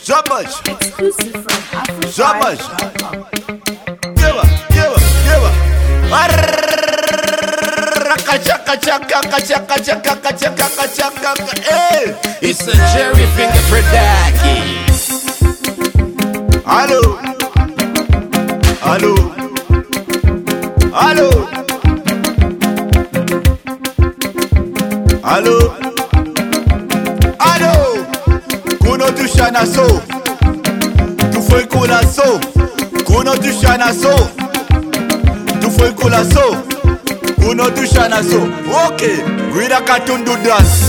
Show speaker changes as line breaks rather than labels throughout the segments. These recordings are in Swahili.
Jamais.
Exclusive from
Jamais.
AfroFi.com.
Give her. Hey,
It's a Jerry Finger Production.
Allô. Kuno tushana so. Tu foi kula so. Kuno tushana so. Tu foi kula so. Kuno tushana so. Okay, gwida katundu dance.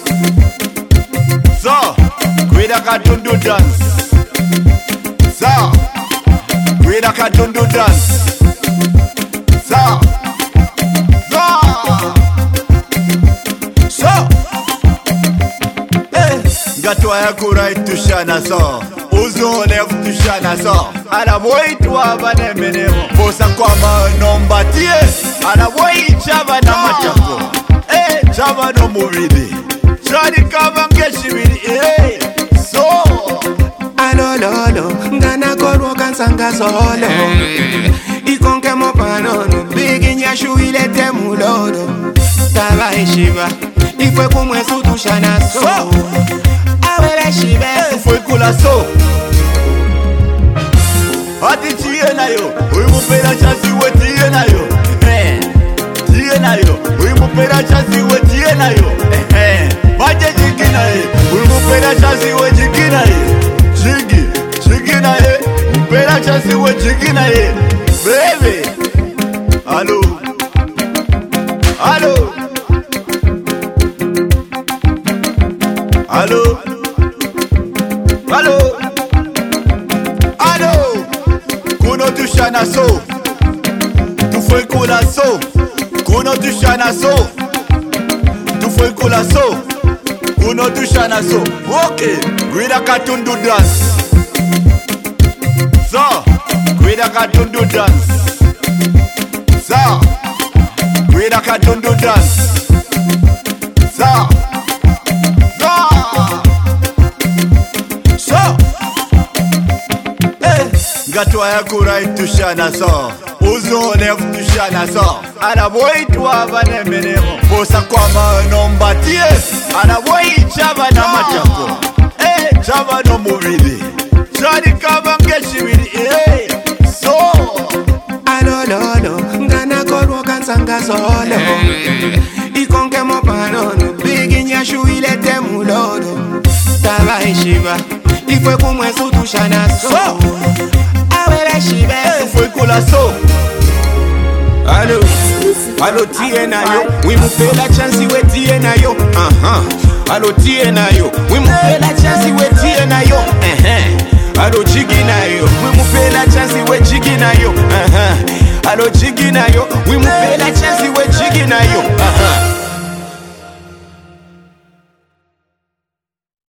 So, gwida katundu dance. So, gwida katundu dance. So. Gatwa ya kurai tushana so. Uzole tushana so. Ana boy tuwa bane menemo. Bosa kwa manomba tie. Ana boy chava na machako. Chava no muvidi. Chadi kava ngeshibidi. So.
Alololo, ngana korwo kansanga solo. Ikonke mopanono, bigi nyashu ilete mulodo. Taba ishiba, ifwe kumwe sutushana so. Awele shibe,
Foi kula so. Ati tiye na yo. Uimu pera chasi we tiye na yo. Tiye na yo. Uimu pera chasi we tiye na yo. Maje jiki na ye. Uimu pera chasi we jiki na ye. Jiki na ye. Pera chasi we jiki na ye. Baby. Allo. Kuno tushana so. Tu foi kula so. Kuno tushana so. Tu foi kula so. Kuno tushana so. Okay, gwida katundu dance. So, gwida katundu dance. So, gwida katundu dance. So. Gatwa ya kurai tushana so. Uzole tushana so. Ana boy tuwa bane menemo. Bosa kwa manomba tie. Ana boy chava na machako. Chava no muvidi. Chadi kava ngeshibidi. So.
alololo, ngana korwo kansanga solo. Ikonke mopanono, bigi nyashu ilete mulodo. Taba ishiba, ifwe kumwe sutushana so. Awele shibe,
Foi kula so.
Allo tie na yo, we move la chance we tie na yo. Allo tie na yo, we move la chance we tie na yo. Allo jigi na yo, we move la chance we jigi na yo. Allo jigi na yo, we move la chance we jigi na yo.